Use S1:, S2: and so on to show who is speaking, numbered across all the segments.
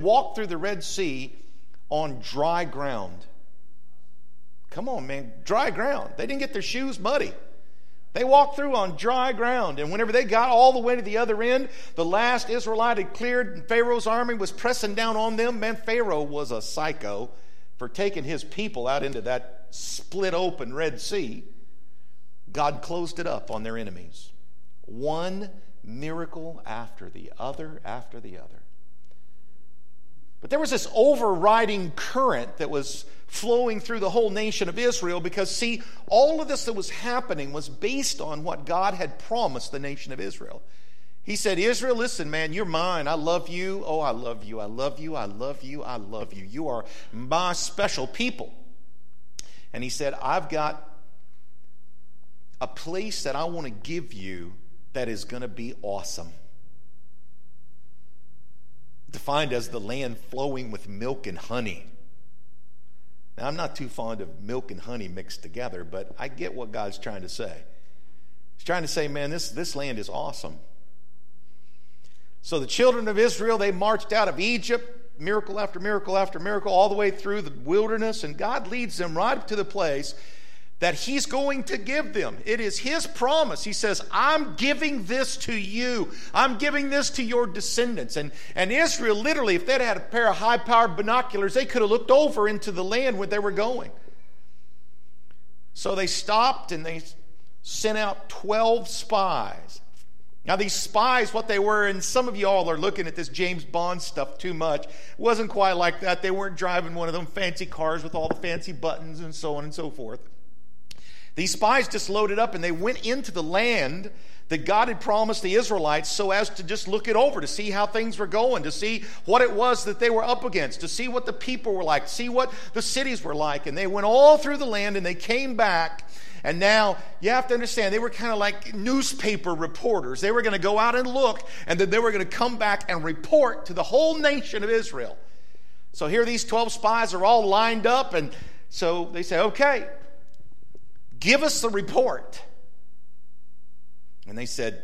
S1: walked through the Red Sea on dry ground. Come on, man, dry ground. They didn't get their shoes muddy. They walked through on dry ground, and whenever they got all the way to the other end, the last Israelite had cleared, and Pharaoh's army was pressing down on them. Man, Pharaoh was a psycho for taking his people out into that split open Red Sea. God closed it up on their enemies. One miracle after the other after the other. But there was this overriding current that was flowing through the whole nation of Israel because, see, all of this that was happening was based on what God had promised the nation of Israel. He said, Israel, listen, man, you're mine. I love you. Oh, I love you. I love you. I love you. I love you. You are my special people. And he said, I've got a place that I want to give you that is going to be awesome. Defined as the land flowing with milk and honey. Now, I'm not too fond of milk and honey mixed together, but I get what God's trying to say. He's trying to say, man, this land is awesome. So the children of Israel, they marched out of Egypt, miracle after miracle after miracle, all the way through the wilderness, and God leads them right up to the place that He's going to give them. It is His promise. He says, I'm giving this to you. I'm giving this to your descendants. And Israel, literally, if they'd had a pair of high-powered binoculars, they could have looked over into the land where they were going. So they stopped and they sent out 12 spies. Now, these spies, what they were, and some of you all are looking at this James Bond stuff too much. It wasn't quite like that. They weren't driving one of them fancy cars with all the fancy buttons and so on and so forth. These spies just loaded up and they went into the land that God had promised the Israelites so as to just look it over, to see how things were going, to see what it was that they were up against, to see what the people were like, to see what the cities were like. And they went all through the land and they came back. And now, you have to understand, they were kind of like newspaper reporters. They were going to go out and look, and then they were going to come back and report to the whole nation of Israel. So here these 12 spies are all lined up, and so they say, okay, give us the report. And they said,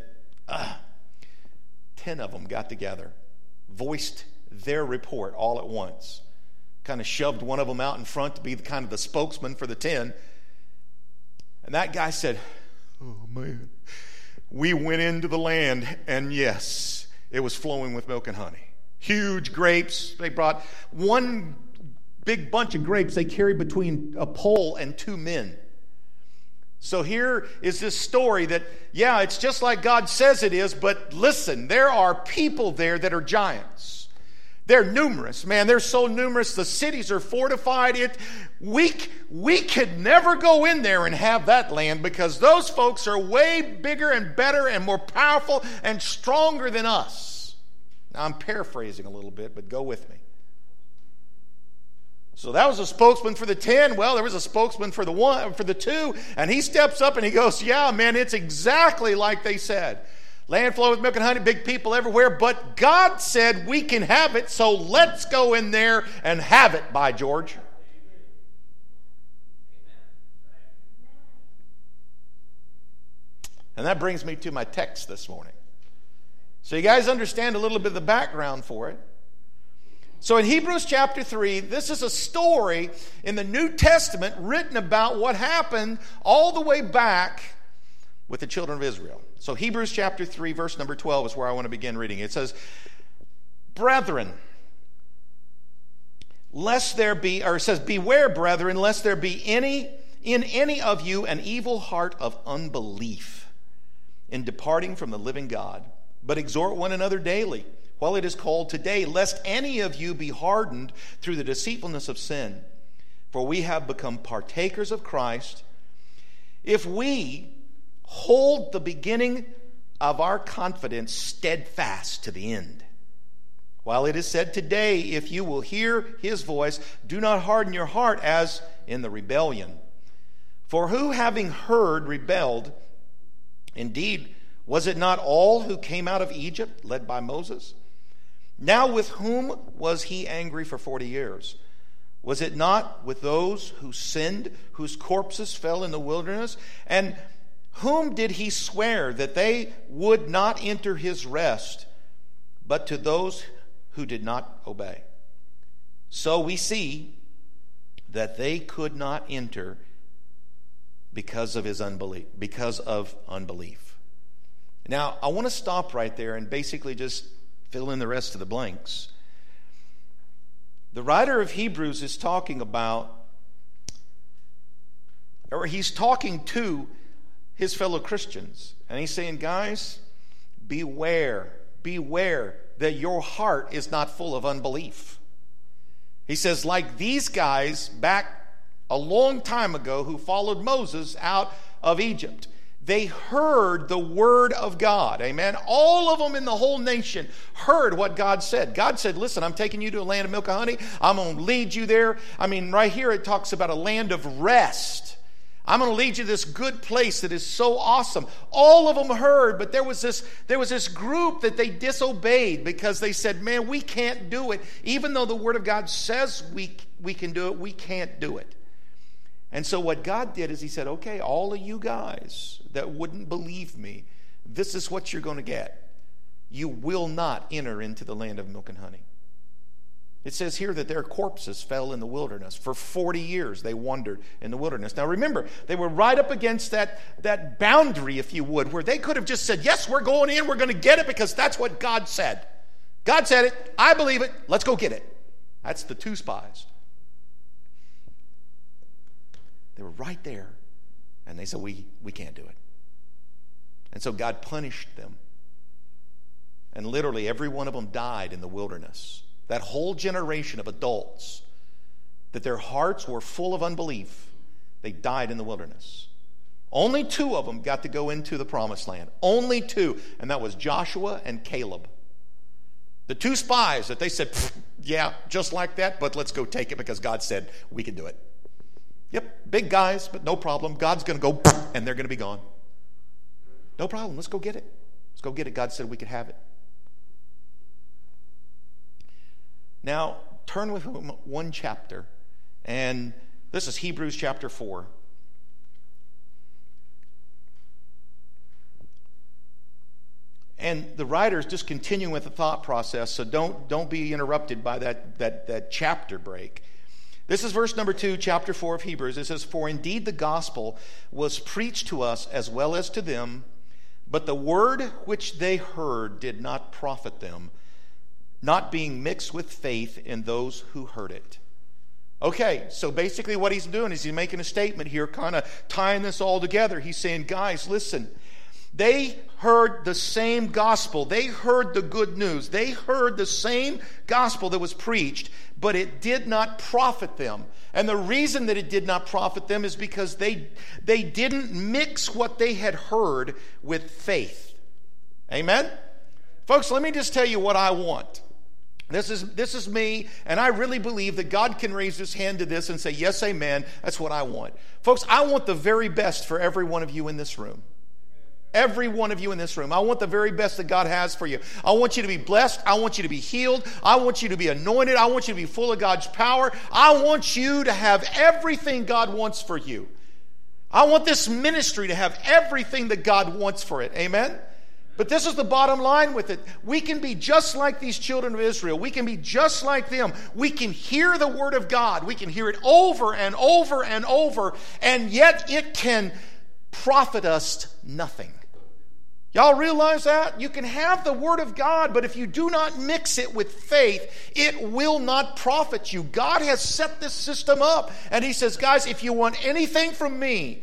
S1: 10 of them got together, voiced their report all at once, kind of shoved one of them out in front to be kind of the spokesman for the 10. And that guy said, oh man, we went into the land and yes, it was flowing with milk and honey. Huge grapes. They brought one big bunch of grapes they carried between a pole and 2 men. So here is this story that, yeah, it's just like God says it is, but listen, there are people there that are giants. They're numerous, man. They're so numerous. The cities are fortified. We could never go in there and have that land because those folks are way bigger and better and more powerful and stronger than us. Now, I'm paraphrasing a little bit, but go with me. So that was a spokesman for the 10. Well, there was a spokesman for the 2, and he steps up and he goes, yeah, man, it's exactly like they said. Land flowing with milk and honey, big people everywhere, but God said we can have it, so let's go in there and have it, by George. And that brings me to my text this morning. So you guys understand a little bit of the background for it. So in Hebrews chapter 3, this is a story in the New Testament written about what happened all the way back with the children of Israel. So Hebrews chapter 3, verse number 12 is where I want to begin reading. It says, brethren, beware, brethren, lest there be in any of you an evil heart of unbelief in departing from the living God. But exhort one another daily, while it is called today, lest any of you be hardened through the deceitfulness of sin. For we have become partakers of Christ, if we hold the beginning of our confidence steadfast to the end. While it is said today, if you will hear his voice, do not harden your heart as in the rebellion. For who having heard rebelled? Indeed, was it not all who came out of Egypt, led by Moses? Now with whom was he angry for 40 years? Was it not with those who sinned, whose corpses fell in the wilderness? And whom did he swear that they would not enter his rest, but to those who did not obey? So we see that they could not enter because of unbelief. Now, I want to stop right there and basically just fill in the rest of the blanks. The writer of Hebrews is talking about, or he's talking to his fellow Christians. And he's saying, guys, beware that your heart is not full of unbelief. He says, like these guys back a long time ago who followed Moses out of Egypt. They heard the word of God. Amen. All of them in the whole nation heard what God said. God said, listen, I'm taking you to a land of milk and honey. I'm going to lead you there. I mean, right here it talks about a land of rest. I'm going to lead you to this good place that is so awesome. All of them heard, but there was this group that they disobeyed because they said, man, we can't do it. Even though the word of God says we can do it, we can't do it. And so what God did is he said, okay, all of you guys that wouldn't believe me, this is what you're going to get. You will not enter into the land of milk and honey. It says here that their corpses fell in the wilderness. For 40 years they wandered in the wilderness. Now remember, they were right up against that boundary, if you would, where they could have just said, yes, we're going in, we're going to get it because that's what God said. God said it, I believe it, let's go get it. That's the two spies. They were right there, and they said, we can't do it. And so God punished them. And literally every one of them died in the wilderness. That whole generation of adults, that their hearts were full of unbelief, they died in the wilderness. Only 2 of them got to go into the promised land. Only 2, and that was Joshua and Caleb. The 2 spies that they said, yeah, just like that, but let's go take it because God said we can do it. Yep, big guys, but no problem. God's going to go, and they're going to be gone. No problem. Let's go get it. Let's go get it. God said we could have it. Now, turn with him one chapter, and this is Hebrews chapter 4. And the writer's just continuing with the thought process, so don't be interrupted by that chapter break. This is verse number 2, chapter 4 of Hebrews. It says, for indeed the gospel was preached to us as well as to them, but the word which they heard did not profit them, not being mixed with faith in those who heard it. Okay, so basically what he's doing is he's making a statement here, kind of tying this all together. He's saying, guys, listen, they heard the same gospel. They heard the good news. They heard the same gospel that was preached, but it did not profit them. And the reason that it did not profit them is because they didn't mix what they had heard with faith. Amen? Folks, let me just tell you what I want. This is me, and I really believe that God can raise his hand to this and say, yes, amen, that's what I want. Folks, I want the very best for every one of you in this room. Every one of you in this room. I want the very best that God has for you. I want you to be blessed. I want you to be healed. I want you to be anointed. I want you to be full of God's power. I want you to have everything God wants for you. I want this ministry to have everything that God wants for it. Amen? But this is the bottom line with it. We can be just like these children of Israel. We can be just like them. We can hear the word of God. We can hear it over and over and over, and yet it can profit us nothing. Y'all realize that? You can have the word of God, but if you do not mix it with faith, it will not profit you. God has set this system up, and he says, guys, if you want anything from me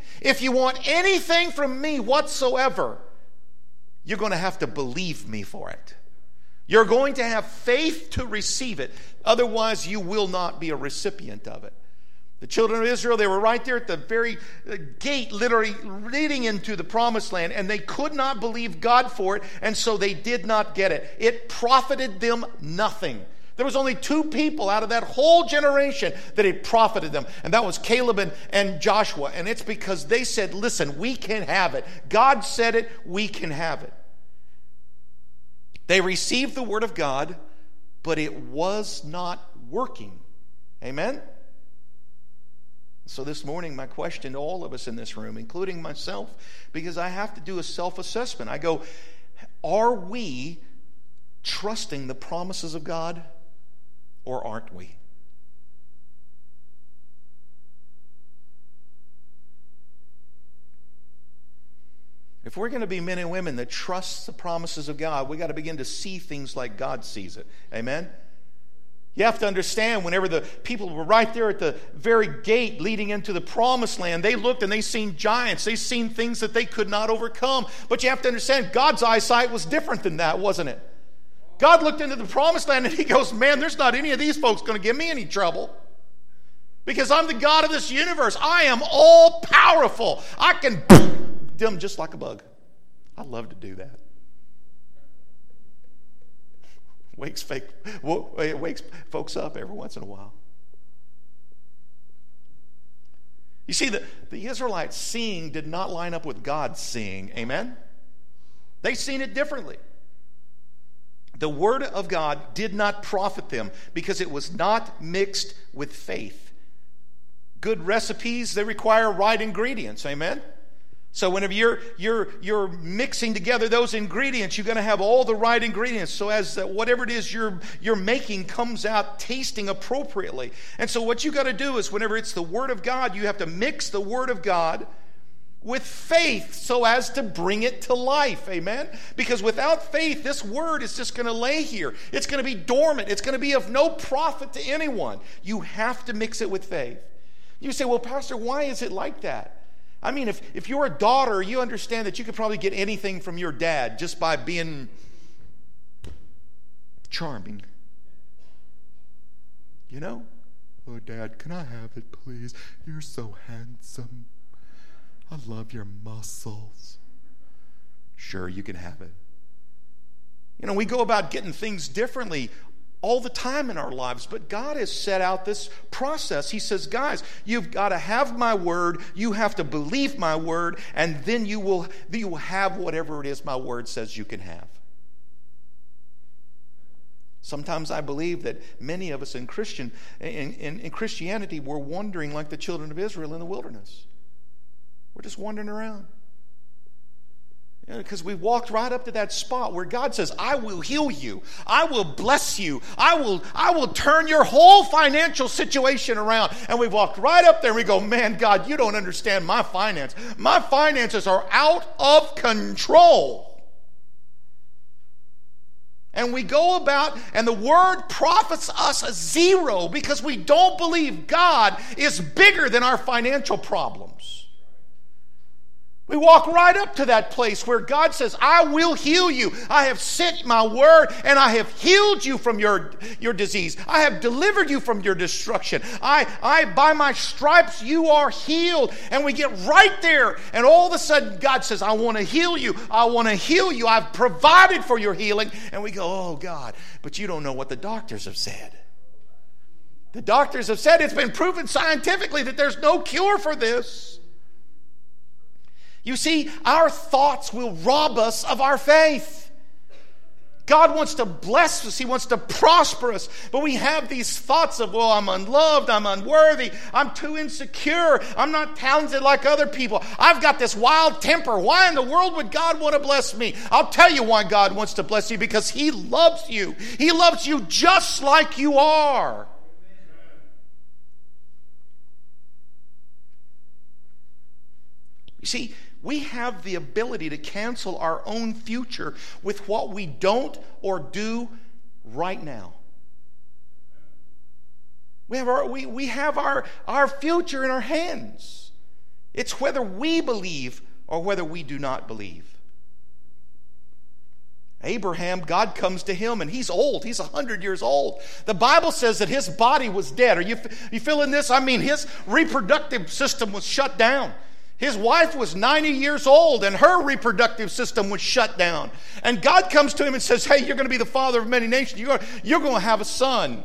S1: whatsoever, you're going to have to believe me for it. You're going to have faith to receive it. Otherwise, you will not be a recipient of it. The children of Israel, they were right there at the very gate, literally leading into the promised land, and they could not believe God for it, and so they did not get it. It profited them nothing. There was only 2 people out of that whole generation that it profited them, and that was Caleb and Joshua, and it's because they said, listen, we can have it. God said it, we can have it. They received the word of God, but it was not working. Amen? So this morning, my question to all of us in this room, including myself, because I have to do a self-assessment. I go, are we trusting the promises of God or aren't we? If we're going to be men and women that trust the promises of God, we got to begin to see things like God sees it. Amen? You have to understand, whenever the people were right there at the very gate leading into the promised land, they looked and they seen giants. They seen things that they could not overcome. But you have to understand, God's eyesight was different than that, wasn't it? God looked into the promised land and he goes, man, there's not any of these folks going to give me any trouble. Because I'm the God of this universe. I am all powerful. I can them just like a bug. I love to do that. Wakes folks up every once in a while. You see, the Israelites' seeing did not line up with God's seeing. Amen? They seen it differently. The Word of God did not profit them because it was not mixed with faith. Good recipes, they require right ingredients. Amen? So whenever you're mixing together those ingredients, you're going to have all the right ingredients. So as whatever it is you're making comes out tasting appropriately. And so what you got to do is, whenever it's the Word of God, you have to mix the Word of God with faith so as to bring it to life. Amen? Because without faith, this Word is just going to lay here. It's going to be dormant. It's going to be of no profit to anyone. You have to mix it with faith. You say, well, Pastor, why is it like that? I mean, if you're a daughter, you understand that you could probably get anything from your dad just by being charming. You know? Oh, Dad, can I have it, please? You're so handsome. I love your muscles. Sure, you can have it. You know, we go about getting things differently all the time in our lives, but God has set out this process. He says, guys, you've got to have my word, you have to believe my word, and then you will have whatever it is my word says you can have. Sometimes I believe that many of us in Christianity, we're wandering like the children of Israel in the wilderness. We're just wandering around. Because we walked right up to that spot where God says, I will heal you. I will bless you. I will turn your whole financial situation around. And we walked right up there and we go, man, God, you don't understand my finance. My finances are out of control. And we go about, and the word profits us a zero because we don't believe God is bigger than our financial problems. We walk right up to that place where God says, I will heal you. I have sent my word and I have healed you from your disease. I have delivered you from your destruction. I by my stripes you are healed. And we get right there and all of a sudden God says, I want to heal you. I want to heal you. I've provided for your healing. And we go, oh God, but you don't know what the doctors have said. The doctors have said it's been proven scientifically that there's no cure for this. You see, our thoughts will rob us of our faith. God wants to bless us. He wants to prosper us. But we have these thoughts of, well, I'm unloved, I'm unworthy, I'm too insecure, I'm not talented like other people, I've got this wild temper. Why in the world would God want to bless me? I'll tell you why God wants to bless you, because He loves you. He loves you just like you are. You see, we have the ability to cancel our own future with what we don't or do right now. We have our future in our hands. It's whether we believe or whether we do not believe. Abraham, God comes to him and he's old. He's 100 years old. The Bible says that his body was dead. Are you feeling this? I mean, his reproductive system was shut down. His wife was 90 years old and her reproductive system was shut down. And God comes to him and says, hey, you're going to be the father of many nations. You're going to have a son.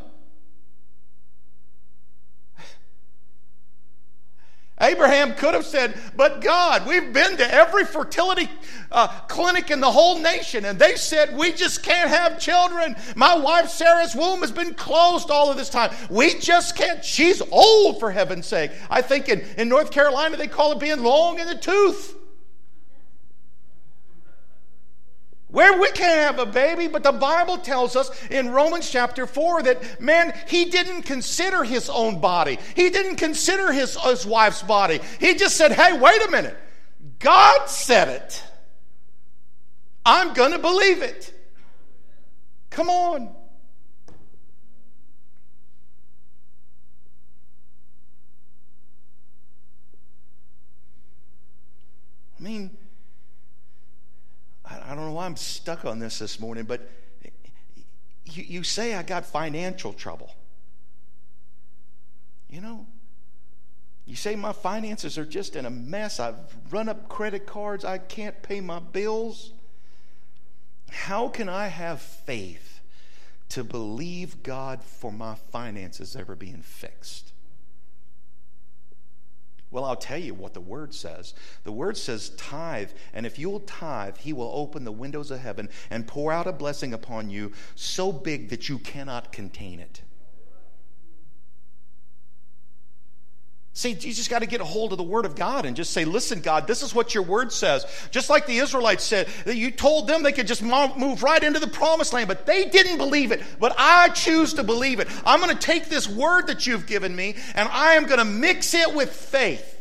S1: Abraham could have said, but God, we've been to every fertility clinic in the whole nation, and they said we just can't have children. My wife Sarah's womb has been closed all of this time. We just can't. She's old, for heaven's sake. I think in North Carolina they call it being long in the tooth. Where we can't have a baby, but the Bible tells us in Romans chapter 4 that, man, he didn't consider his own body. He didn't consider his wife's body. He just said, hey, wait a minute. God said it. I'm going to believe it. Come on. I mean, I don't know why I'm stuck on this morning, but you say I got financial trouble. You know, you say my finances are just in a mess. I've run up credit cards. I can't pay my bills. How can I have faith to believe God for my finances ever being fixed? Well, I'll tell you what the Word says. The Word says tithe, and if you'll tithe, He will open the windows of heaven and pour out a blessing upon you so big that you cannot contain it. See, you just got to get a hold of the Word of God and just say, listen, God, this is what your Word says. Just like the Israelites said, that you told them they could just move right into the promised land, but they didn't believe it. But I choose to believe it. I'm going to take this Word that you've given me, and I am going to mix it with faith.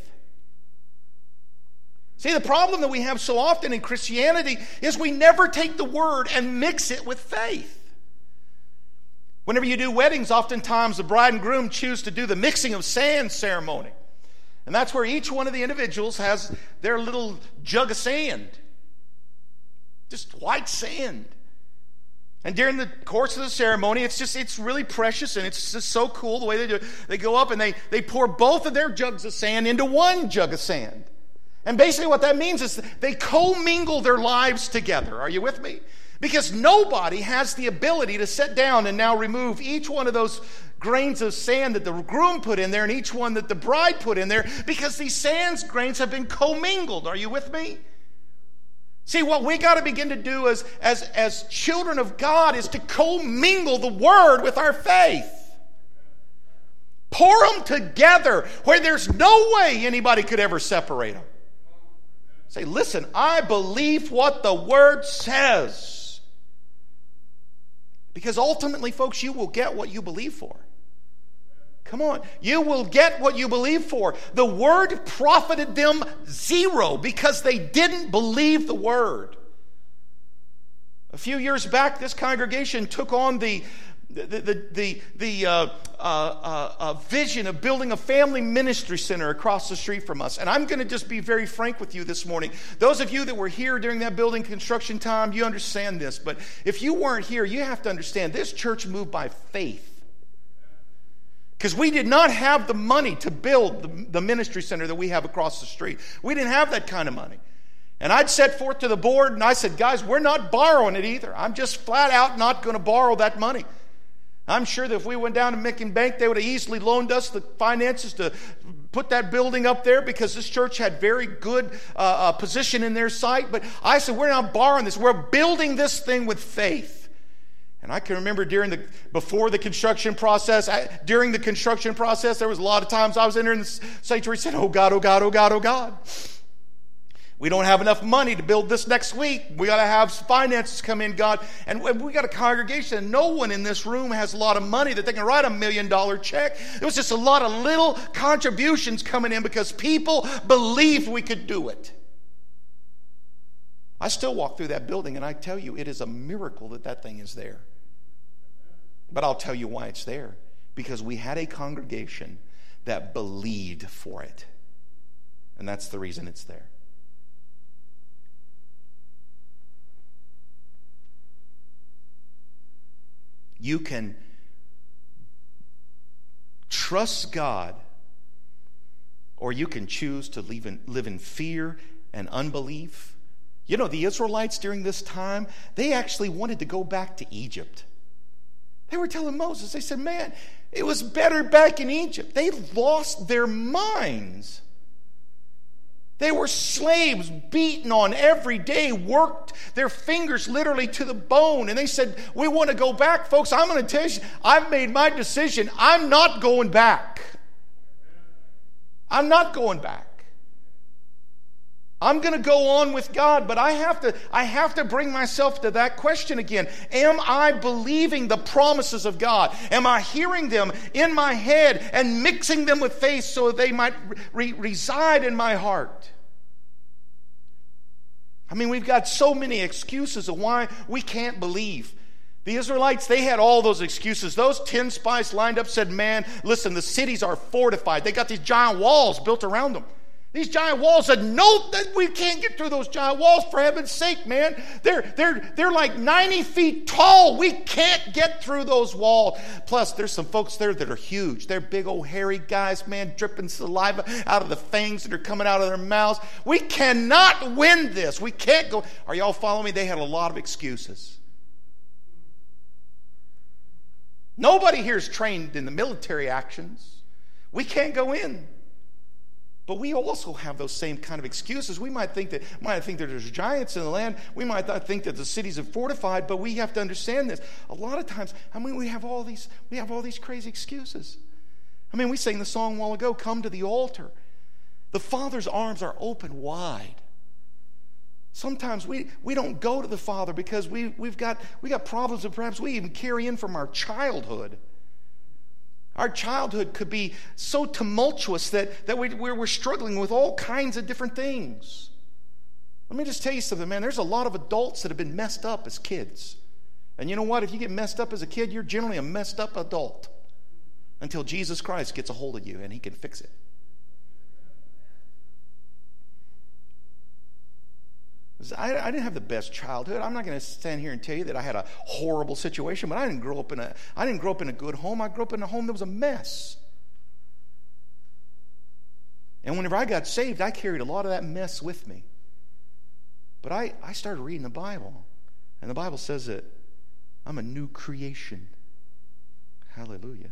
S1: See, the problem that we have so often in Christianity is we never take the Word and mix it with faith. Whenever you do weddings, oftentimes the bride and groom choose to do the mixing of sand ceremony. And that's where each one of the individuals has their little jug of sand. Just white sand. And during the course of the ceremony, it's really precious, and it's just so cool the way they do it. They go up and they pour both of their jugs of sand into one jug of sand. And basically what that means is they commingle their lives together. Are you with me? Because nobody has the ability to sit down and now remove each one of those grains of sand that the groom put in there and each one that the bride put in there, because these sand grains have been commingled. Are you with me? See, what we got to begin to do as children of God is to commingle the Word with our faith. Pour them together where there's no way anybody could ever separate them. Say, listen, I believe what the Word says. Because ultimately, folks, you will get what you believe for. Come on. You will get what you believe for. The Word profited them zero because they didn't believe the Word. A few years back, this congregation took on the vision of building a family ministry center across the street from us. And I'm going to just be very frank with you this morning. Those of you that were here during that building construction time, you understand this. But if you weren't here, you have to understand this church moved by faith. Because we did not have the money to build the ministry center that we have across the street. We didn't have that kind of money. And I'd set forth to the board and I said, guys, we're not borrowing it either. I'm just flat out not going to borrow that money. I'm sure that if we went down to Micken Bank, they would have easily loaned us the finances to put that building up there because this church had very good position in their sight. But I said, we're not borrowing this. We're building this thing with faith. And I can remember during the construction process, there was a lot of times I was in there in the sanctuary saying, oh God, oh God, oh God, oh God. We don't have enough money to build this next week. We got to have finances come in, God. And we got a congregation, and no one in this room has a lot of money that they can write $1 million check. It was just a lot of little contributions coming in because people believed we could do it. I still walk through that building, and I tell you, it is a miracle that thing is there. But I'll tell you why it's there. Because we had a congregation that believed for it. And that's the reason it's there. You can trust God, or you can choose to live in fear and unbelief. You know, the Israelites during this time, they actually wanted to go back to Egypt. They were telling Moses, they said, man, it was better back in Egypt. They lost their minds. They were slaves, beaten on every day, worked their fingers literally to the bone. And they said, we want to go back. Folks, I'm going to tell you, I've made my decision. I'm not going back. I'm not going back. I'm going to go on with God, but I have to bring myself to that question again. Am I believing the promises of God? Am I hearing them in my head and mixing them with faith so they might reside in my heart? I mean, we've got so many excuses of why we can't believe. The Israelites, they had all those excuses. Those 10 spies lined up, said, man, listen, the cities are fortified. They got these giant walls built around them. These giant walls said, no, we can't get through those giant walls, for heaven's sake, man. They're like 90 feet tall. We can't get through those walls. Plus, there's some folks there that are huge. They're big old hairy guys, man, dripping saliva out of the fangs that are coming out of their mouths. We cannot win this. We can't go. Are y'all following me? They had a lot of excuses. Nobody here is trained in the military actions. We can't go in. But we also have those same kind of excuses. We might think that there's giants in the land. We might not think that the cities are fortified, but we have to understand this. A lot of times, we have all these crazy excuses. We sang the song a while ago, come to the altar. The Father's arms are open wide. Sometimes we don't go to the Father because we got problems that perhaps we even carry in from our childhood. Our childhood could be so tumultuous that we're struggling with all kinds of different things. Let me just tell you something, man. There's a lot of adults that have been messed up as kids. And you know what? If you get messed up as a kid, you're generally a messed up adult until Jesus Christ gets a hold of you and he can fix it. I didn't have the best childhood. I'm not going to stand here and tell you that I had a horrible situation, but I didn't grow up in a good home. I grew up in a home that was a mess. And whenever I got saved, I carried a lot of that mess with me. But I started reading the Bible, and the Bible says that I'm a new creation. Hallelujah.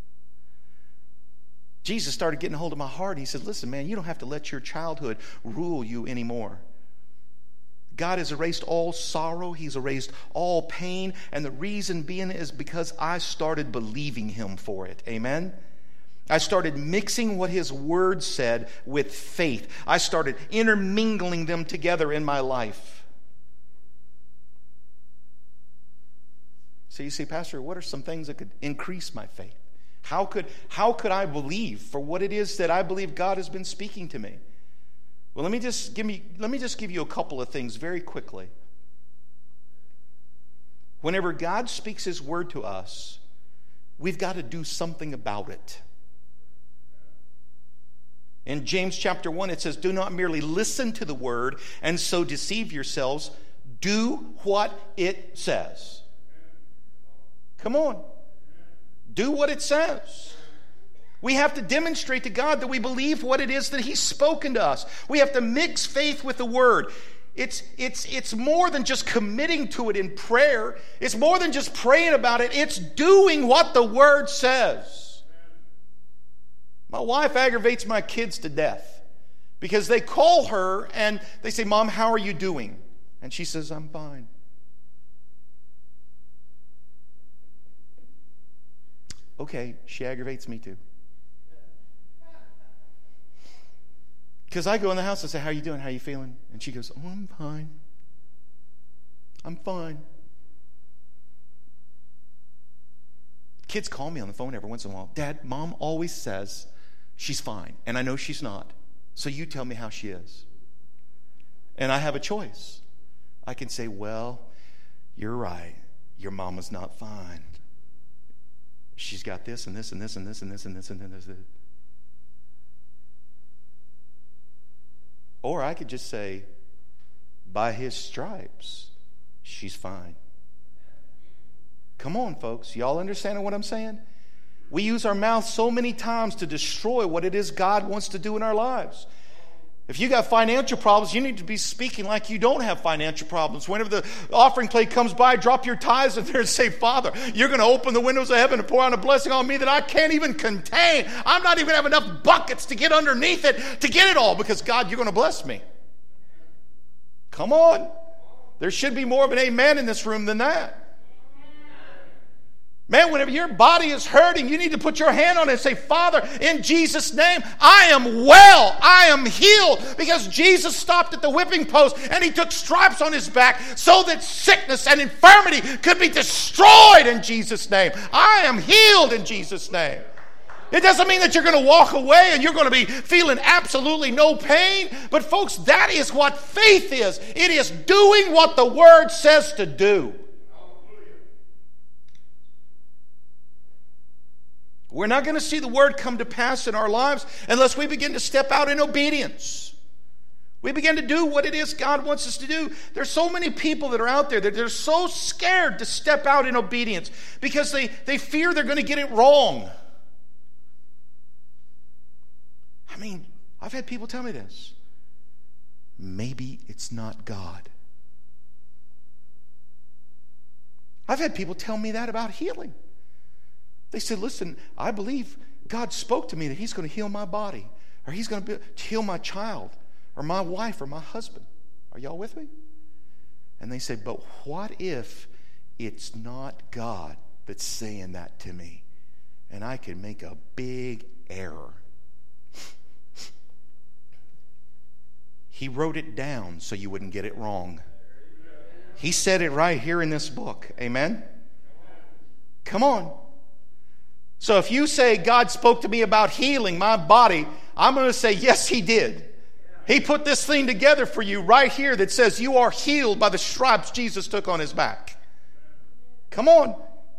S1: Jesus started getting a hold of my heart. He said, listen, man, you don't have to let your childhood rule you anymore. God has erased all sorrow. He's erased all pain. And the reason being is because I started believing him for it. Amen? I started mixing what his word said with faith. I started intermingling them together in my life. So you see, Pastor, what are some things that could increase my faith? How could I believe for what it is that I believe God has been speaking to me? Well, let me just give you a couple of things very quickly. Whenever God speaks his word to us, we've got to do something about it. In James chapter 1, it says, do not merely listen to the word and so deceive yourselves. Do what it says. Come on. Do what it says. We have to demonstrate to God that we believe what it is that he's spoken to us. We have to mix faith with the word. It's more than just committing to it in prayer. It's more than just praying about it. It's doing what the word says. My wife aggravates my kids to death because they call her and they say, Mom, how are you doing? And she says, I'm fine. Okay, she aggravates me too. Because I go in the house and say, how are you doing? How are you feeling? And she goes, oh, I'm fine. I'm fine. Kids call me on the phone every once in a while. Dad, Mom always says she's fine. And I know she's not. So you tell me how she is. And I have a choice. I can say, well, you're right. Your mama's not fine. She's got this and this and this and this and this and this and this. Or I could just say, by his stripes, she's fine. Come on, folks. Y'all understanding what I'm saying? We use our mouth so many times to destroy what it is God wants to do in our lives. If you got financial problems, you need to be speaking like you don't have financial problems. Whenever the offering plate comes by, drop your tithes in there and say, Father, you're going to open the windows of heaven and pour out a blessing on me that I can't even contain. I'm not even have enough buckets to get underneath it to get it all because, God, you're going to bless me. Come on. There should be more of an amen in this room than that. Man, whenever your body is hurting, you need to put your hand on it and say, Father, in Jesus' name, I am well. I am healed. Because Jesus stopped at the whipping post and he took stripes on his back so that sickness and infirmity could be destroyed in Jesus' name. I am healed in Jesus' name. It doesn't mean that you're going to walk away and you're going to be feeling absolutely no pain. But folks, that is what faith is. It is doing what the Word says to do. We're not going to see the Word come to pass in our lives unless we begin to step out in obedience. We begin to do what it is God wants us to do. There's so many people that are out there that they're so scared to step out in obedience because they fear they're going to get it wrong. I mean, I've had people tell me this. Maybe it's not God. I've had people tell me that about healing. They said, listen, I believe God spoke to me that He's going to heal my body, or He's going to heal my child, or my wife, or my husband. Are y'all with me? And they said, but what if it's not God that's saying that to me? And I could make a big error. He wrote it down so you wouldn't get it wrong. He said it right here in this book. Amen? Come on. So if you say God spoke to me about healing my body, I'm going to say, yes, He did. He put this thing together for you right here that says you are healed by the stripes Jesus took on His back. Come on.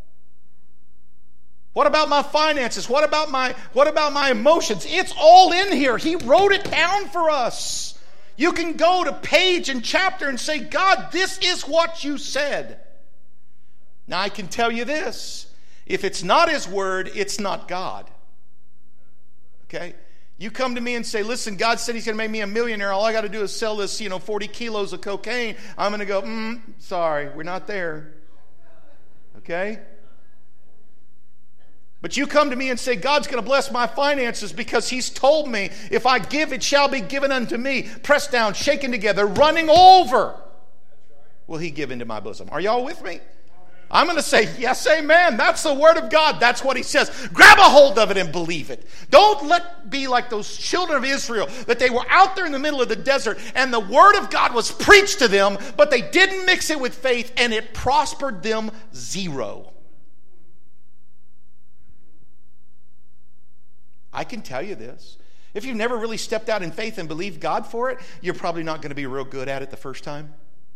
S1: What about my finances? What about my emotions? It's all in here. He wrote it down for us. You can go to page and chapter and say, God, this is what you said. Now I can tell you this. If it's not His word, it's not God. Okay? You come to me and say, listen, God said He's going to make me a millionaire. All I got to do is sell this, 40 kilos of cocaine. I'm going to go, sorry, we're not there. Okay? But you come to me and say, God's going to bless my finances because He's told me, if I give, it shall be given unto me. Pressed down, shaken together, running over. Will He give into my bosom? Are y'all with me? I'm going to say, yes, amen. That's the Word of God. That's what He says. Grab a hold of it and believe it. Don't be like those children of Israel, that they were out there in the middle of the desert and the Word of God was preached to them, but they didn't mix it with faith and it prospered them zero. I can tell you this. If you've never really stepped out in faith and believed God for it, you're probably not going to be real good at it the first time.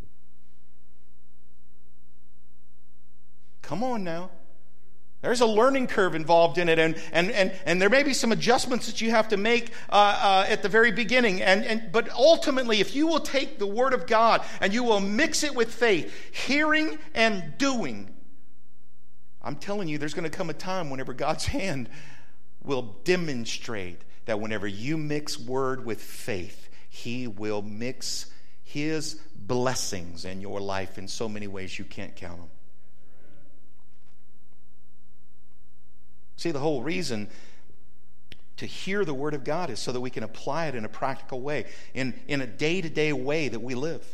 S1: Come on now. There's a learning curve involved in it, and there may be some adjustments that you have to make at the very beginning. But ultimately, if you will take the Word of God and you will mix it with faith, hearing and doing, I'm telling you, there's going to come a time whenever God's hand will demonstrate that whenever you mix word with faith, He will mix His blessings in your life in so many ways you can't count them. See, the whole reason to hear the Word of God is so that we can apply it in a practical way, in a day-to-day way that we live.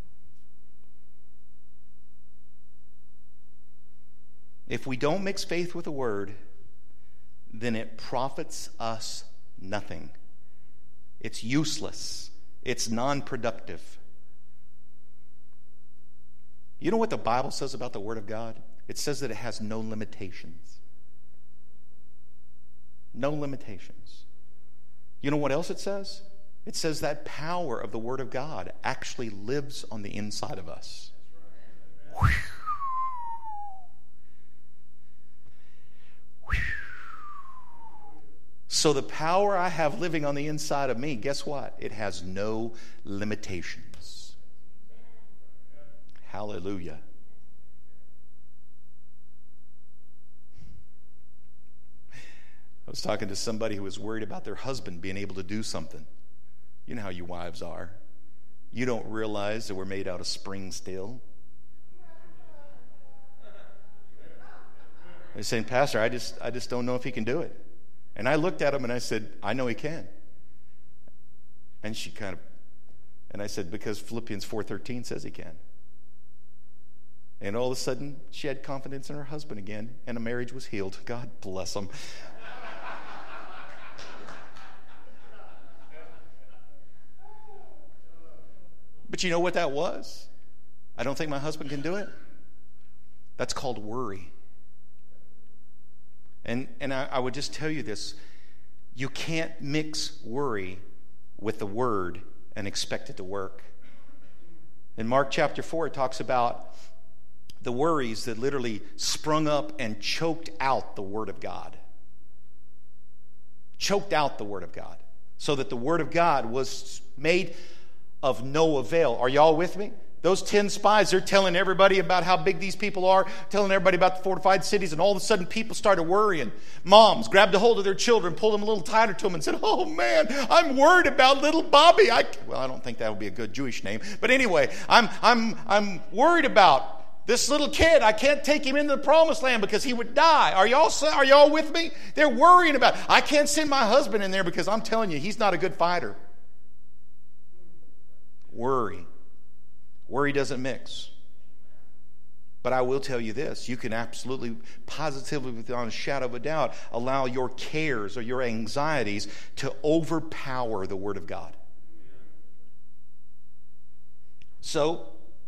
S1: If we don't mix faith with the Word, then it profits us nothing. It's useless. It's non-productive. You know what the Bible says about the Word of God? It says that it has no limitations. No limitations. You know what else it says? It says that power of the Word of God actually lives on the inside of us. Whew. So the power I have living on the inside of me, guess what? It has no limitations. Hallelujah. I was talking to somebody who was worried about their husband being able to do something. You know how you wives are. You don't realize that we're made out of spring steel. They're saying, Pastor, I just don't know if he can do it. And I looked at him and I said, I know he can. And I said, because Philippians 4:13 says he can. And all of a sudden, she had confidence in her husband again, and a marriage was healed. God bless them. But you know what that was? I don't think my husband can do it. That's called worry.
S2: And I would just tell you this. You can't mix worry with the word and expect it to work. In Mark chapter 4, it talks about the worries that literally sprung up and choked out the Word of God. Choked out the Word of God. So that the Word of God was made of no avail. Are y'all with me? Those 10 spies, they're telling everybody about how big these people are, telling everybody about the fortified cities, and all of a sudden people started worrying. Moms grabbed a hold of their children, pulled them a little tighter to them, and said, "Oh man, I'm worried about little Bobby." I don't think that would be a good Jewish name, but anyway, I'm worried about this little kid. I can't take him into the promised land because he would die. Are y'all with me? They're worrying about, I can't send my husband in there because I'm telling you, he's not a good fighter. Worry. Worry doesn't mix. But I will tell you this, you can absolutely, positively, without a shadow of a doubt, allow your cares or your anxieties to overpower the Word of God. So,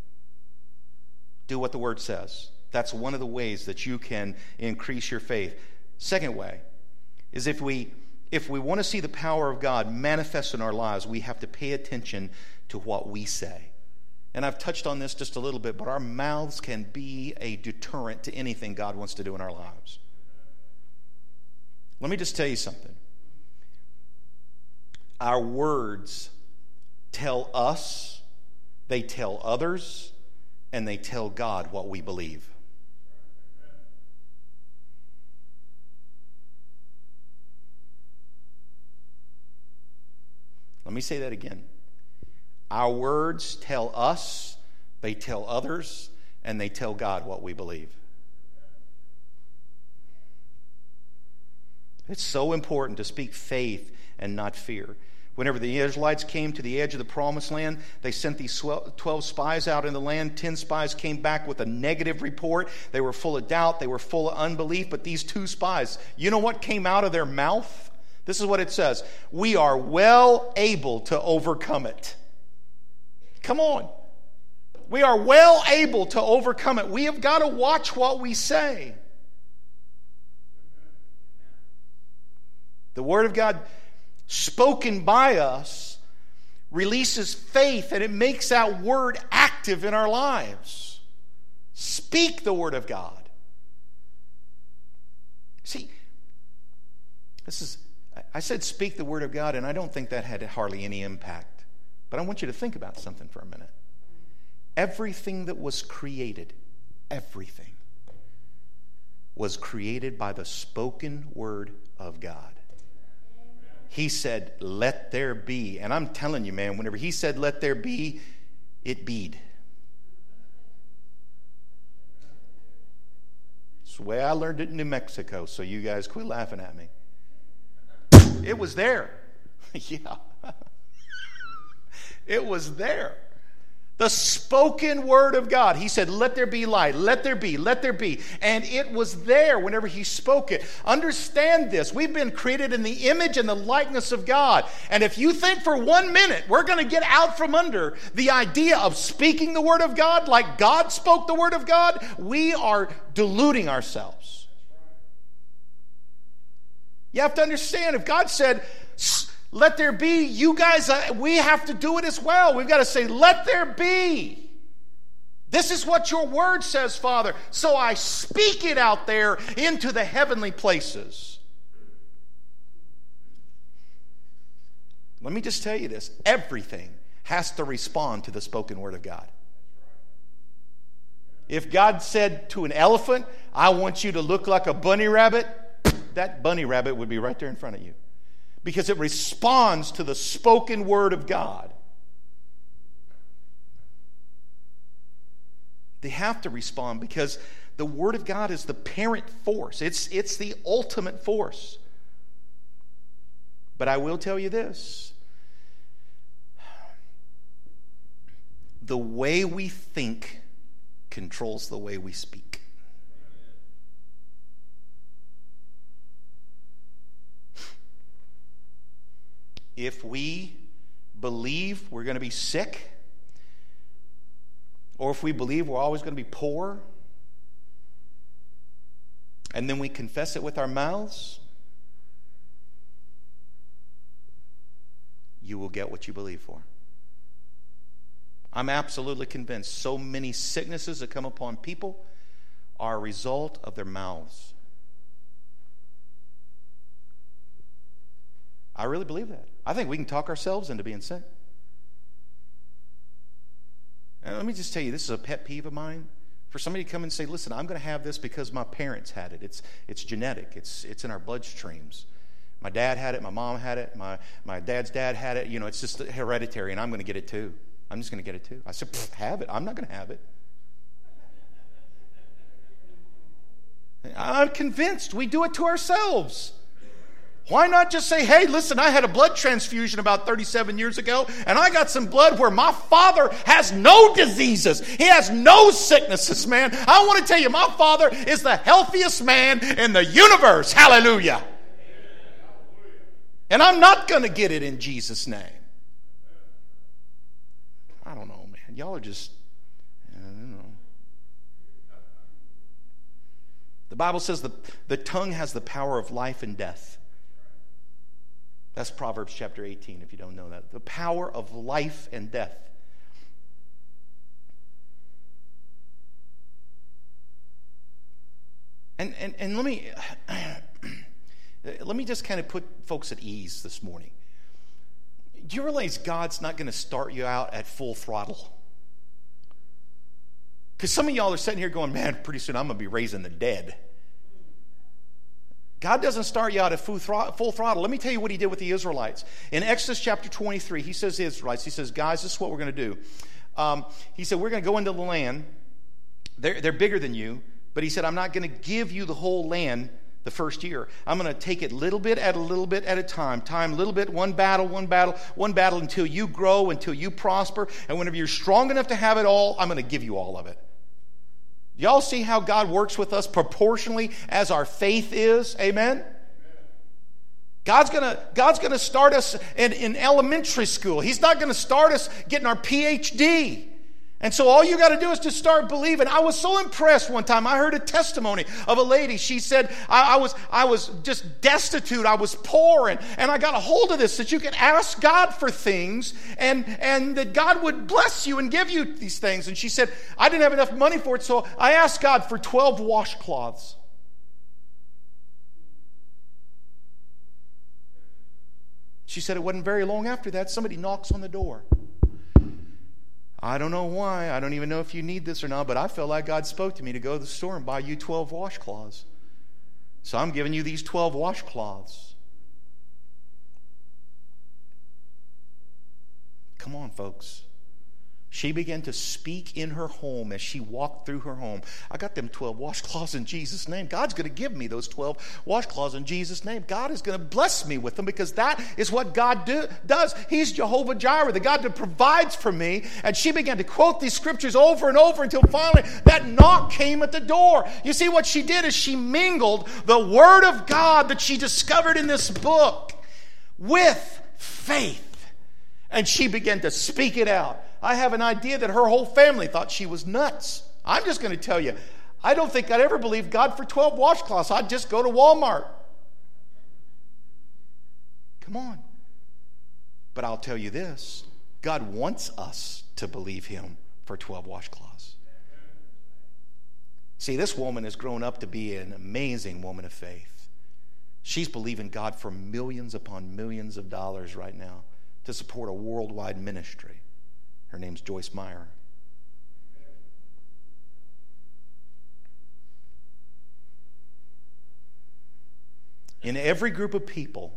S2: do what the Word says. That's one of the ways that you can increase your faith. Second way is if we want to see the power of God manifest in our lives, we have to pay attention to what we say. And I've touched on this just a little bit, but our mouths can be a deterrent to anything God wants to do in our lives. Let me just tell you something. Our words tell us, they tell others, and they tell God what we believe. Let me say that again. Our words tell us, they tell others, and they tell God what we believe. It's so important to speak faith and not fear. Whenever the Israelites came to the edge of the promised land, they sent these 12 spies out in the land. 10 spies came back with a negative report. They were full of doubt. They were full of unbelief. But these 2 spies, you know what came out of their mouth? This is what it says. We are well able to overcome it. Come on. We are well able to overcome it. We have got to watch what we say. The Word of God spoken by us releases faith, and it makes that Word active in our lives. Speak the Word of God. See, I said speak the Word of God, and I don't think that had hardly any impact. But I want you to think about something for a minute. Everything that was created, everything, was created by the spoken Word of God. He said, "Let there be." And I'm telling you, man, whenever He said, "Let there be," it beed. It's the way I learned it in New Mexico, so you guys quit laughing at me. It was there. Yeah. It was there. The spoken Word of God. He said, "Let there be light. Let there be. Let there be." And it was there whenever He spoke it. Understand this. We've been created in the image and the likeness of God. And if you think for 1 minute we're going to get out from under the idea of speaking the Word of God like God spoke the Word of God, we are deluding ourselves. You have to understand, if God said, "Let there be," you guys, we have to do it as well. We've got to say, "Let there be. This is what your Word says, Father. So I speak it out there into the heavenly places." Let me just tell you this. Everything has to respond to the spoken Word of God. If God said to an elephant, "I want you to look like a bunny rabbit," that bunny rabbit would be right there in front of you. Because it responds to the spoken Word of God. They have to respond because the Word of God is the parent force. It's the ultimate force. But I will tell you this. The way we think controls the way we speak. If we believe we're going to be sick, or if we believe we're always going to be poor, and then we confess it with our mouths, you will get what you believe for. I'm absolutely convinced so many sicknesses that come upon people are a result of their mouths. I really believe that. I think we can talk ourselves into being sick. And let me just tell you, this is a pet peeve of mine. For somebody to come and say, listen, I'm going to have this because my parents had it. It's genetic. It's in our bloodstreams. My dad had it. My mom had it. My dad's dad had it. You know, it's just hereditary, and I'm going to get it too. I'm just going to get it too. I said, have it. I'm not going to have it. I'm convinced we do it to ourselves. Why not just say, hey, listen, I had a blood transfusion about 37 years ago, and I got some blood where my father has no diseases. He has no sicknesses, man. I want to tell you, my father is the healthiest man in the universe. Hallelujah. And I'm not going to get it in Jesus' name. I don't know, man. Y'all are just, I don't know. The Bible says the tongue has the power of life and death. That's Proverbs chapter 18, if you don't know that. The power of life and death. And let me just kind of put folks at ease this morning. Do you realize God's not going to start you out at full throttle? Because some of y'all are sitting here going, man, pretty soon I'm going to be raising the dead. God doesn't start you out at full throttle. Let me tell you what he did with the Israelites. In Exodus chapter 23, he says to the Israelites, he says, guys, this is what we're going to do. He said, we're going to go into the land. They're bigger than you. But he said, I'm not going to give you the whole land the first year. I'm going to take it little bit at a time. Little bit, one battle, until you grow, until you prosper. And whenever you're strong enough to have it all, I'm going to give you all of it. Y'all see how God works with us proportionally as our faith is? Amen? God's gonna start us in elementary school. He's not going to start us getting our PhD. And so all you got to do is just start believing. I was so impressed one time. I heard a testimony of a lady. She said, I was just destitute. I was poor. And I got a hold of this, that you can ask God for things and that God would bless you and give you these things. And she said, I didn't have enough money for it, so I asked God for 12 washcloths. She said it wasn't very long after that, somebody knocks on the door. I don't know why. I don't even know if you need this or not, but I felt like God spoke to me to go to the store and buy you 12 washcloths. So I'm giving you these 12 washcloths. Come on, folks. She began to speak in her home as she walked through her home. I got them 12 washcloths in Jesus' name. God's going to give me those 12 washcloths in Jesus' name. God is going to bless me with them because that is what God does. He's Jehovah Jireh, the God that provides for me. And she began to quote these scriptures over and over until finally that knock came at the door. You see, what she did is she mingled the Word of God that she discovered in this book with faith. And she began to speak it out. I have an idea that her whole family thought she was nuts. I'm just going to tell you, I don't think I'd ever believe God for 12 washcloths. I'd just go to Walmart. Come on. But I'll tell you this, God wants us to believe him for 12 washcloths. See, this woman has grown up to be an amazing woman of faith. She's believing God for millions upon millions of dollars right now to support a worldwide ministry. Her name's Joyce Meyer. In every group of people,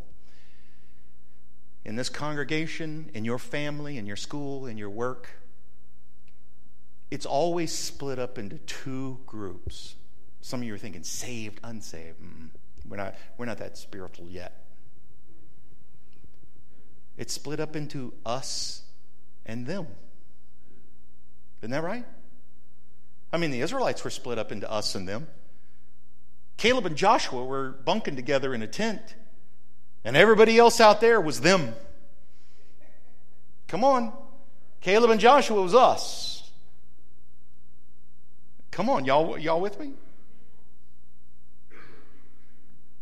S2: in this congregation, in your family, in your school, in your work, it's always split up into two groups. Some of you are thinking saved, unsaved. We're not that spiritual yet. It's split up into us and them. Isn't that right? I mean, the Israelites were split up into us and them. Caleb and Joshua were bunking together in a tent, and everybody else out there was them. Come on. Caleb and Joshua was us. Come on, y'all with me?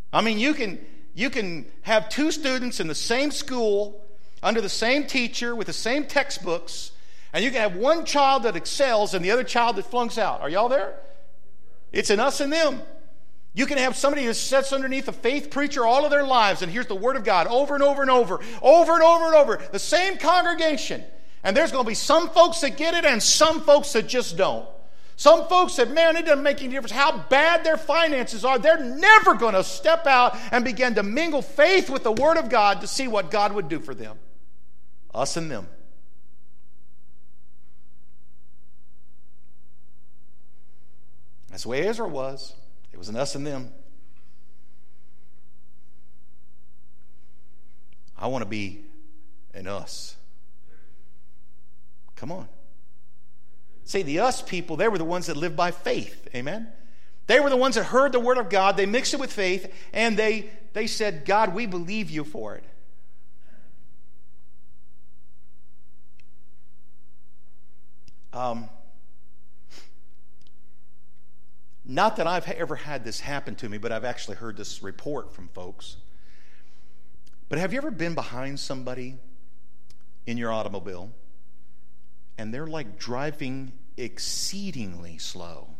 S2: I mean, you can have two students in the same school, under the same teacher, with the same textbooks, and you can have one child that excels and the other child that flunks out. Are y'all there? It's an us and them. You can have somebody who sits underneath a faith preacher all of their lives and hears the Word of God over and over and over, over and over and over, the same congregation. And there's going to be some folks that get it and some folks that just don't. Some folks said, man, it doesn't make any difference how bad their finances are. They're never going to step out and begin to mingle faith with the Word of God to see what God would do for them. Us and them. That's the way Israel was. It was an us and them. I want to be an us. Come on. See, the us people, they were the ones that lived by faith. Amen? They were the ones that heard the Word of God. They mixed it with faith. And they said, God, we believe you for it. Not that I've ever had this happen to me, but I've actually heard this report from folks. But have you ever been behind somebody in your automobile and they're like driving exceedingly slow?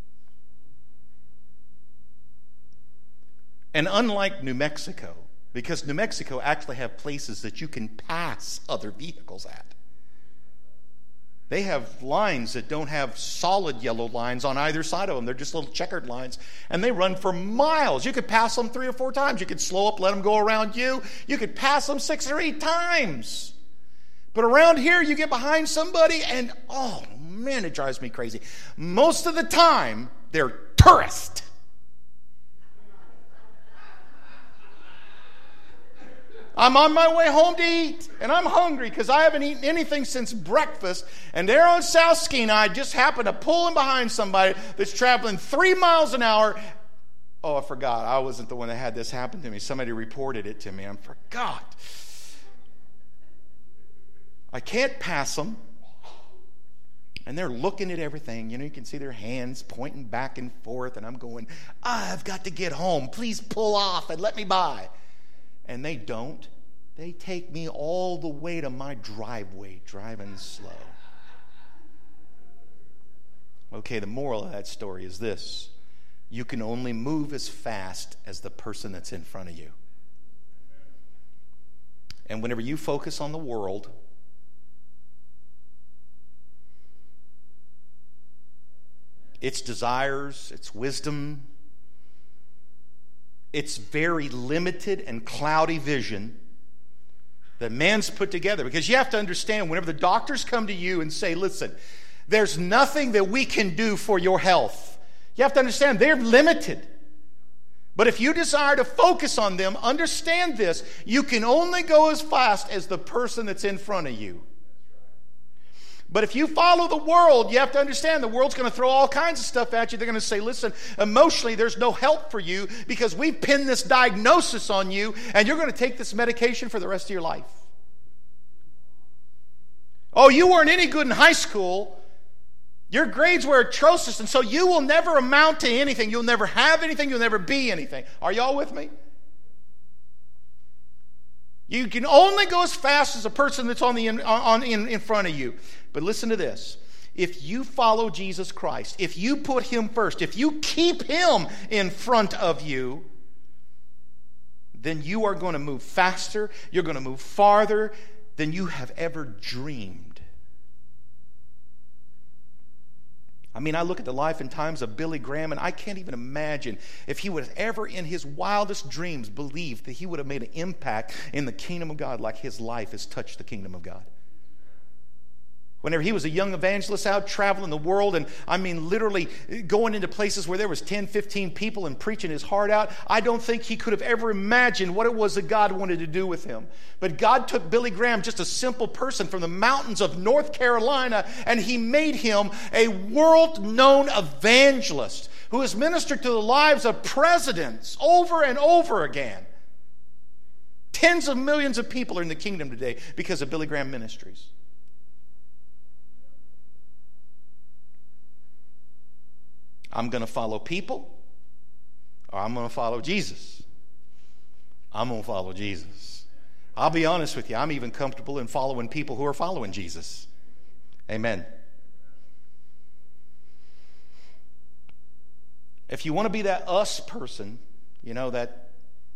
S2: And unlike New Mexico, because New Mexico actually have places that you can pass other vehicles at. They have lines that don't have solid yellow lines on either side of them. They're just little checkered lines. And they run for miles. You could pass them 3 or 4 times. You could slow up, let them go around you. You could pass them 6 or 8 times. But around here, you get behind somebody and, oh, man, it drives me crazy. Most of the time, they're tourists. I'm on my way home to eat, and I'm hungry because I haven't eaten anything since breakfast. And there on South Skeena, I just happened to pull in behind somebody that's traveling 3 miles an hour. Oh, I forgot. I wasn't the one that had this happen to me. Somebody reported it to me. I forgot. I can't pass them. And they're looking at everything. You know, you can see their hands pointing back and forth. And I'm going, I've got to get home. Please pull off and let me by. And they don't. They take me all the way to my driveway, driving slow. Okay, the moral of that story is this. You can only move as fast as the person that's in front of you. And whenever you focus on the world, its desires, its wisdom, it's very limited and cloudy vision that man's put together. Because you have to understand, whenever the doctors come to you and say, listen, there's nothing that we can do for your health. You have to understand, they're limited. But if you desire to focus on them, understand this, you can only go as fast as the person that's in front of you. But if you follow the world, you have to understand the world's going to throw all kinds of stuff at you. They're going to say, listen, emotionally there's no help for you because we've pinned this diagnosis on you and you're going to take this medication for the rest of your life. Oh, you weren't any good in high school. Your grades were atrocious, and so you will never amount to anything. You'll never have anything. You'll never be anything. Are y'all with me? You can only go as fast as a person that's in front of you. But listen to this. If you follow Jesus Christ, if you put Him first, if you keep Him in front of you, then you are going to move faster. You're going to move farther than you have ever dreamed. I mean, I look at the life and times of Billy Graham, and I can't even imagine if he would have ever in his wildest dreams believed that he would have made an impact in the kingdom of God like his life has touched the kingdom of God. Whenever he was a young evangelist out traveling the world, and I mean literally going into places where there was 10, 15 people and preaching his heart out, I don't think he could have ever imagined what it was that God wanted to do with him. But God took Billy Graham, just a simple person from the mountains of North Carolina, and He made him a world-known evangelist who has ministered to the lives of presidents over and over again. Tens of millions of people are in the kingdom today because of Billy Graham Ministries. I'm going to follow people, or I'm going to follow Jesus. I'm going to follow Jesus. I'll be honest with you, I'm even comfortable in following people who are following Jesus. Amen. If you want to be that us person, that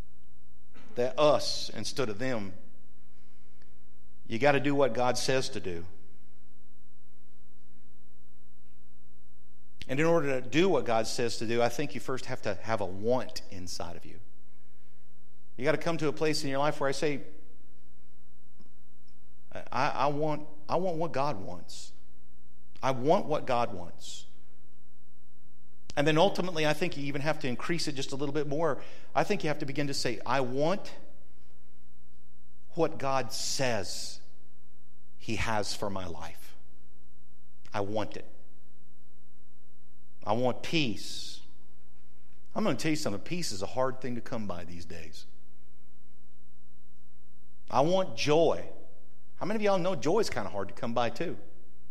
S2: us instead of them, you got to do what God says to do. And in order to do what God says to do, I think you first have to have a want inside of you. You got to come to a place in your life where I say, I want what God wants. I want what God wants. And then ultimately, I think you even have to increase it just a little bit more. I think you have to begin to say, I want what God says He has for my life. I want it. I want peace. I'm going to tell you something. Peace is a hard thing to come by these days. I want joy. How many of y'all know joy is kind of hard to come by too?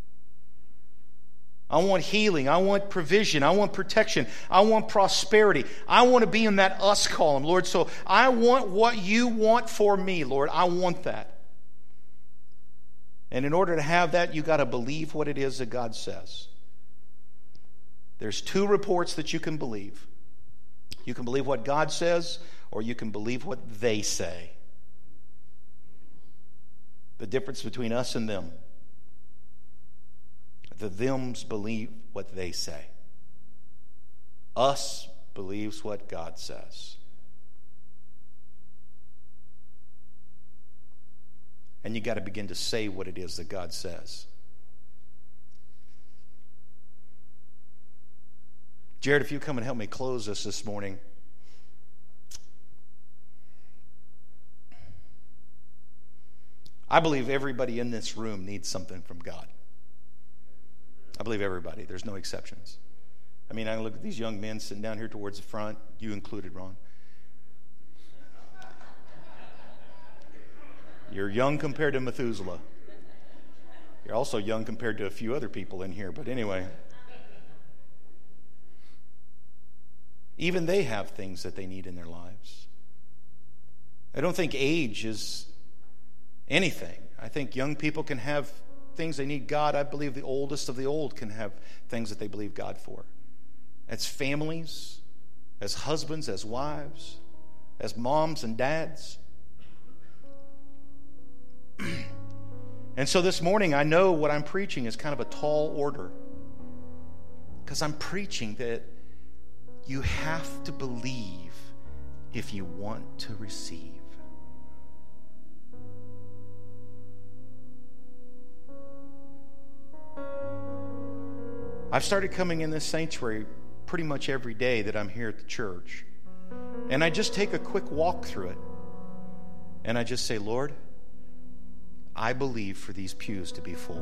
S2: I want healing. I want provision. I want protection. I want prosperity. I want to be in that us column, Lord. So I want what you want for me, Lord. I want that. And in order to have that, you got to believe what it is that God says. There's two reports that you can believe. You can believe what God says, or you can believe what they say. The difference between us and them. The thems believe what they say. Us believes what God says. And you got to begin to say what it is that God says. Jared, if you come and help me close this morning. I believe everybody in this room needs something from God. I believe everybody. There's no exceptions. I mean, I look at these young men sitting down here towards the front, you included, Ron. You're young compared to Methuselah. You're also young compared to a few other people in here, but anyway. Even they have things that they need in their lives. I don't think age is anything. I think young people can have things they need God. I believe the oldest of the old can have things that they believe God for. As families, as husbands, as wives, as moms and dads. And so this morning, I know what I'm preaching is kind of a tall order. Because I'm preaching that you have to believe if you want to receive. I've started coming in this sanctuary pretty much every day that I'm here at the church. And I just take a quick walk through it. And I just say, Lord, I believe for these pews to be full.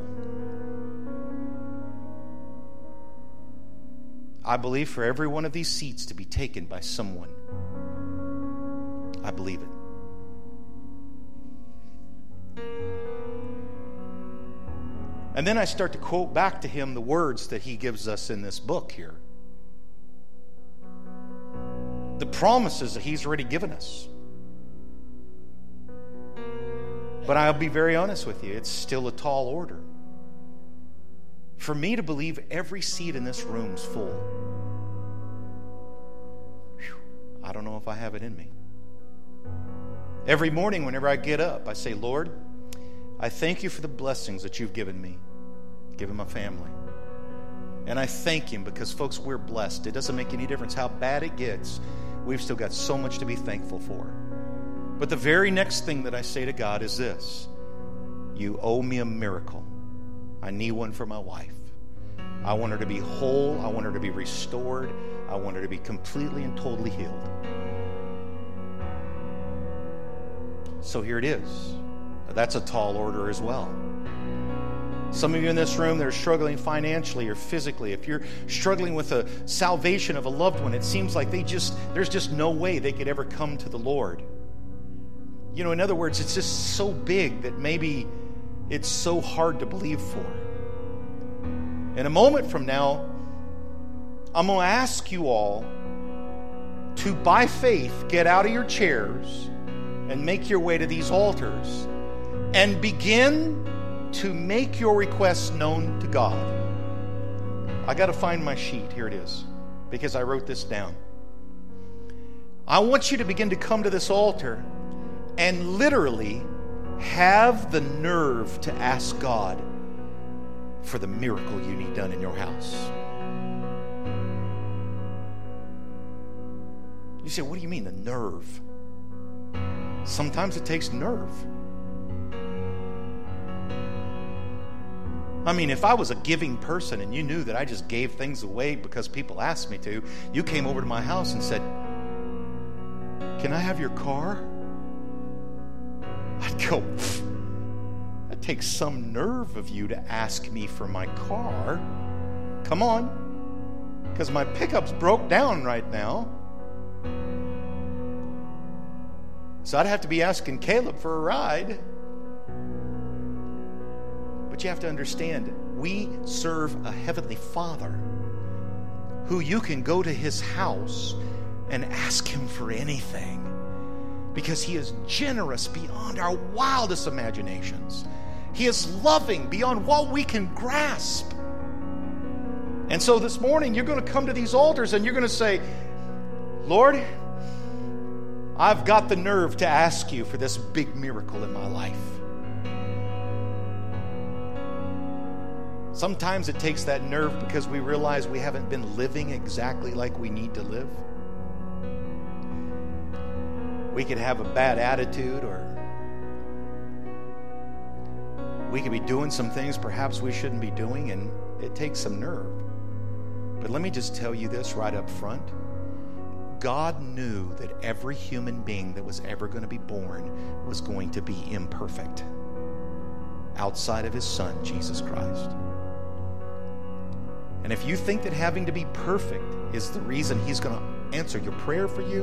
S2: I believe for every one of these seats to be taken by someone. I believe it. And then I start to quote back to him the words that he gives us in this book here. The promises that he's already given us. But I'll be very honest with you, it's still a tall order. For me to believe every seat in this room's full, I don't know if I have it in me. Every morning whenever I get up, I say, Lord, I thank you for the blessings that you've given me, given my family. And I thank him because, folks, we're blessed. It doesn't make any difference how bad it gets. We've still got so much to be thankful for. But the very next thing that I say to God is this: you owe me a miracle. I need one for my wife. I want her to be whole. I want her to be restored. I want her to be completely and totally healed. So here it is. That's a tall order as well. Some of you in this room that are struggling financially or physically, if you're struggling with the salvation of a loved one, it seems like there's just no way they could ever come to the Lord. You know, in other words, it's just so big that maybe it's so hard to believe for. In a moment from now, I'm going to ask you all to, by faith, get out of your chairs and make your way to these altars and begin to make your requests known to God. I got to find my sheet. Here it is, because I wrote this down. I want you to begin to come to this altar and literally have the nerve to ask God for the miracle you need done in your house. You say, what do you mean, the nerve? Sometimes it takes nerve. I mean, if I was a giving person and you knew that I just gave things away because people asked me to, you came over to my house and said, can I have your car? I'd go, that takes some nerve of you to ask me for my car. Come on, because my pickup's broke down right now. So I'd have to be asking Caleb for a ride. But you have to understand, we serve a heavenly Father who you can go to his house and ask him for anything, because he is generous beyond our wildest imaginations. He is loving beyond what we can grasp. And so this morning, you're going to come to these altars and you're going to say, Lord, I've got the nerve to ask you for this big miracle in my life. Sometimes it takes that nerve because we realize we haven't been living exactly like we need to live. We could have a bad attitude, or we could be doing some things perhaps we shouldn't be doing, and it takes some nerve. But let me just tell you this right up front. God knew that every human being that was ever going to be born was going to be imperfect outside of his Son, Jesus Christ. And if you think that having to be perfect is the reason he's going to answer your prayer for you,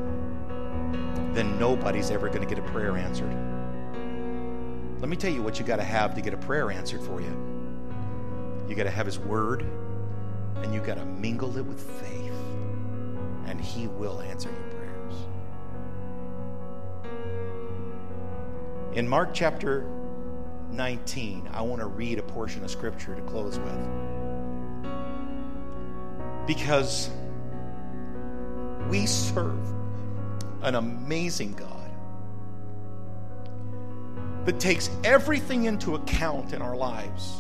S2: then nobody's ever going to get a prayer answered. Let me tell you what you got to have to get a prayer answered for you. You got to have his word, and you got to mingle it with faith. And he will answer your prayers. In Mark chapter 19, I want to read a portion of scripture to close with. Because we serve an amazing God that takes everything into account in our lives.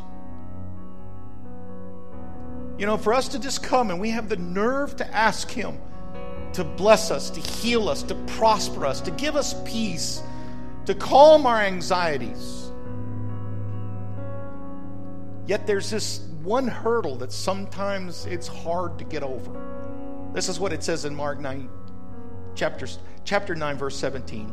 S2: You know, for us to just come and we have the nerve to ask him to bless us, to heal us, to prosper us, to give us peace, to calm our anxieties. Yet there's this one hurdle that sometimes it's hard to get over. This is what it says in Mark 9, chapter 9, verse 17.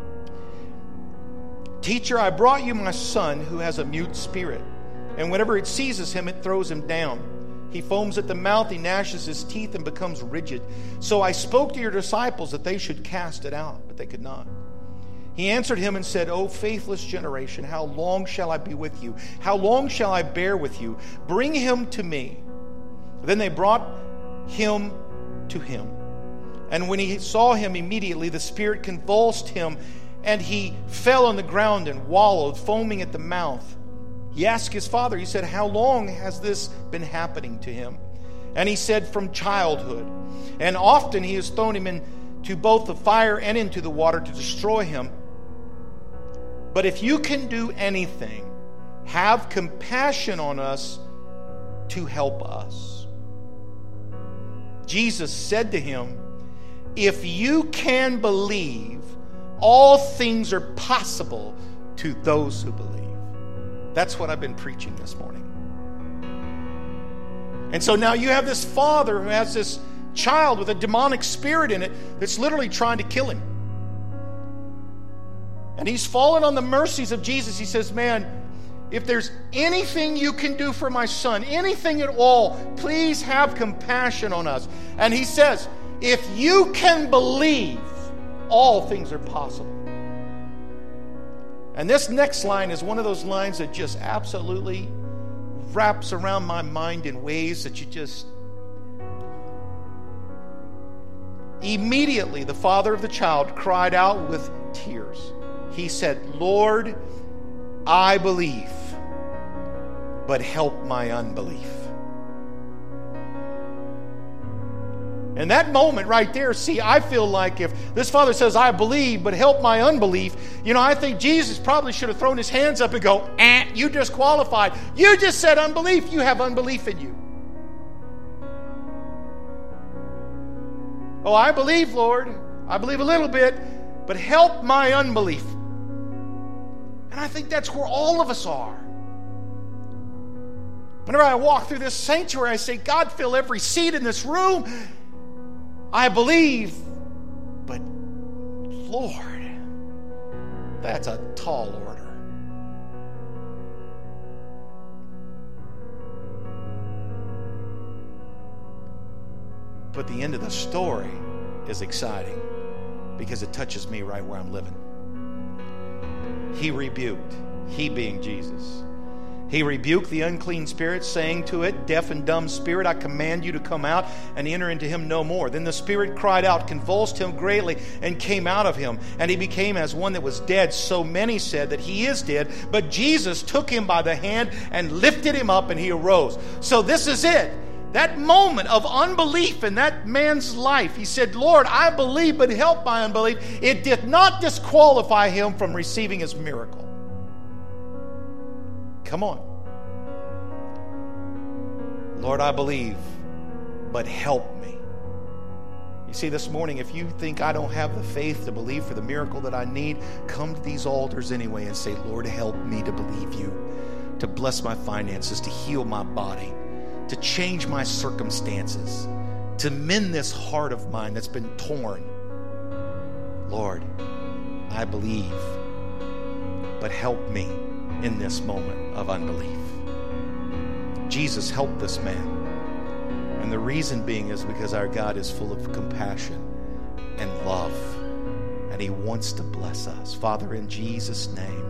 S2: Teacher, I brought you my son who has a mute spirit, and whenever it seizes him, it throws him down. He foams at the mouth, he gnashes his teeth and becomes rigid. So I spoke to your disciples that they should cast it out, but they could not. He answered him and said, O faithless generation, how long shall I be with you? How long shall I bear with you? Bring him to me. Then they brought him to him. And when he saw him, immediately the spirit convulsed him, and he fell on the ground and wallowed, foaming at the mouth. He asked his father, he said, how long has this been happening to him? And he said, from childhood. And often he has thrown him into both the fire and into the water to destroy him. But if you can do anything, have compassion on us to help us. Jesus said to him, if you can believe, all things are possible to those who believe. That's what I've been preaching this morning. And so now you have this father who has this child with a demonic spirit in it that's literally trying to kill him. And he's fallen on the mercies of Jesus. He says, man, if there's anything you can do for my son, anything at all, please have compassion on us. And he says, if you can believe, all things are possible. And this next line is one of those lines that just absolutely wraps around my mind in ways that you just... Immediately, the father of the child cried out with tears. He said, Lord, I believe, but help my unbelief. And that moment right there, see, I feel like if this father says, I believe, but help my unbelief, I think Jesus probably should have thrown his hands up and go, you disqualified. You just said unbelief. You have unbelief in you. Oh, I believe, Lord. I believe a little bit, but help my unbelief. And I think that's where all of us are. Whenever I walk through this sanctuary, I say, God, fill every seat in this room. I believe, but Lord, that's a tall order. But the end of the story is exciting because it touches me right where I'm living. He rebuked, he being Jesus. He rebuked the unclean spirit, saying to it, deaf and dumb spirit, I command you to come out and enter into him no more. Then the spirit cried out, convulsed him greatly, and came out of him. And he became as one that was dead. So many said that he is dead. But Jesus took him by the hand and lifted him up, and he arose. So this is it. That moment of unbelief in that man's life. He said, Lord, I believe, but help my unbelief. It did not disqualify him from receiving his miracle. Come on. Lord, I believe, but help me. You see, this morning, if you think I don't have the faith to believe for the miracle that I need, come to these altars anyway and say, Lord, help me to believe you, to bless my finances, to heal my body, to change my circumstances, to mend this heart of mine that's been torn. Lord, I believe, but help me in this moment of unbelief. Jesus helped this man. And the reason being is because our God is full of compassion and love. And he wants to bless us. Father, in Jesus' name,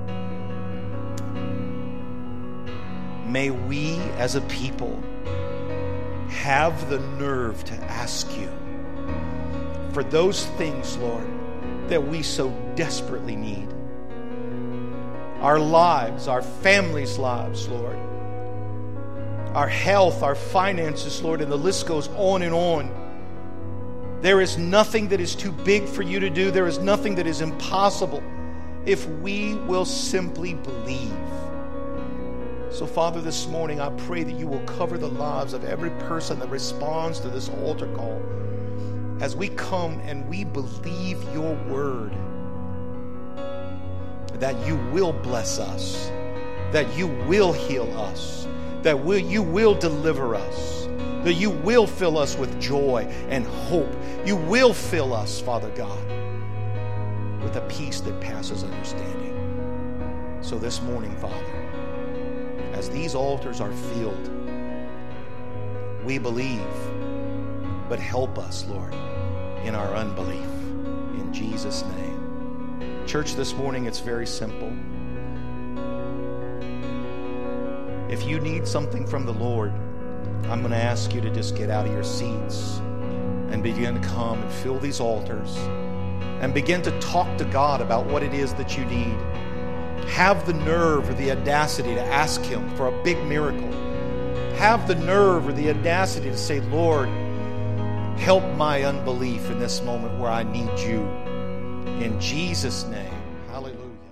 S2: may we as a people have the nerve to ask you for those things, Lord, that we so desperately need. Our lives, our families' lives, Lord. Our health, our finances, Lord, and the list goes on and on. There is nothing that is too big for you to do. There is nothing that is impossible if we will simply believe. So, Father, this morning I pray that you will cover the lives of every person that responds to this altar call as we come and we believe your word, that you will bless us, that you will heal us, that you will deliver us, that you will fill us with joy and hope. You will fill us, Father God, with a peace that passes understanding. So this morning, Father, as these altars are filled, we believe, but help us, Lord, in our unbelief. In Jesus' name. Church, this morning it's very simple. If you need something from the Lord, I'm going to ask you to just get out of your seats and begin to come and fill these altars and begin to talk to God about what it is that you need. Have the nerve or the audacity to ask him for a big miracle. Have the nerve or the audacity to say, Lord, help my unbelief in this moment where I need you. In Jesus' name, hallelujah.